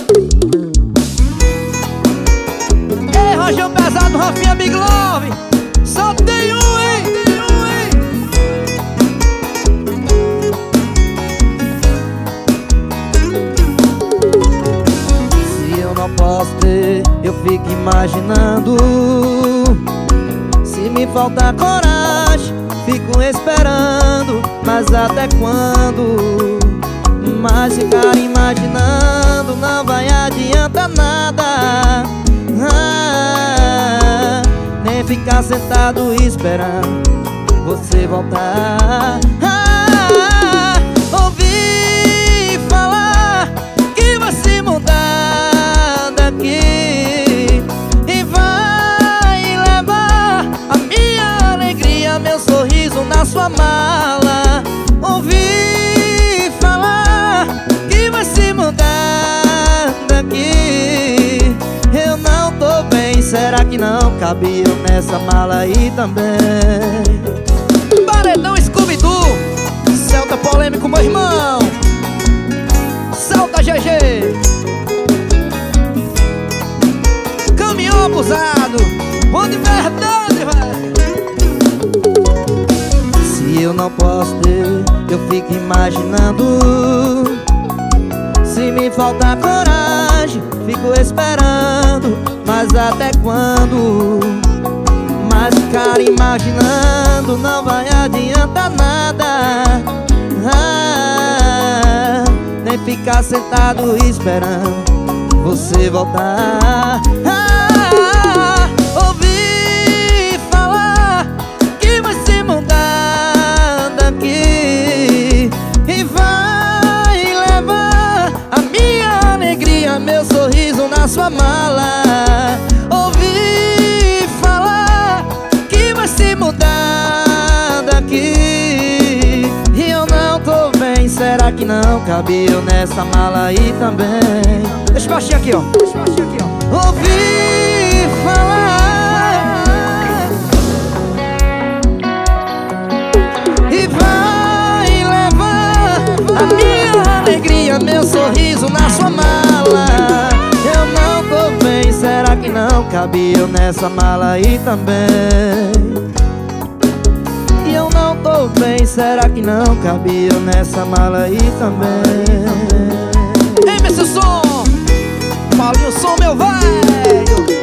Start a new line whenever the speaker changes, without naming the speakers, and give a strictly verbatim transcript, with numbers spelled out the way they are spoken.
Ei, Rojão Pesado, Rafinha Big Love, só tem um, hein? Tem um, hein? Se eu não posso ter, eu fico imaginando. Se me faltar coragem, fico esperando. Mas até quando? Mas ficar imaginando não vai adiantar nada. ah, Nem ficar sentado esperando você voltar. ah, Ouvi falar que vai se mudar daqui e vai levar a minha alegria, meu sorriso na sua mala. Ouvi falar que vai se mudar daqui. Eu não tô bem, será que não cabe eu nessa mala aí também? Paredão Scooby-Doo, Celta polêmico, meu irmão. Celta G G, caminhão abusado, bom de verdade, velho. Se eu não posso ter, eu fico imaginando. Se me faltar coragem, fico esperando. Mas até quando? Mas ficar imaginando não vai adiantar nada. ah, Nem ficar sentado esperando você voltar. ah, Ouvi falar que vai se mudar daqui e vai levar a minha alegria, meu sorriso na sua mala. Ouvi falar que vai se mudar daqui e eu não tô bem, será que não cabe eu nessa mala aí também? Deixa eu baixar aqui, ó. Deixa eu baixar aqui, ó. Ouvi falar e vai levar a minha alegria, meu sorriso na sua mala. Eu não tô bem, será que não cabe eu nessa mala aí também? E eu não tô bem, será que não cabe eu nessa mala aí também? Ei, meu som, Paulinho Som, meu velho.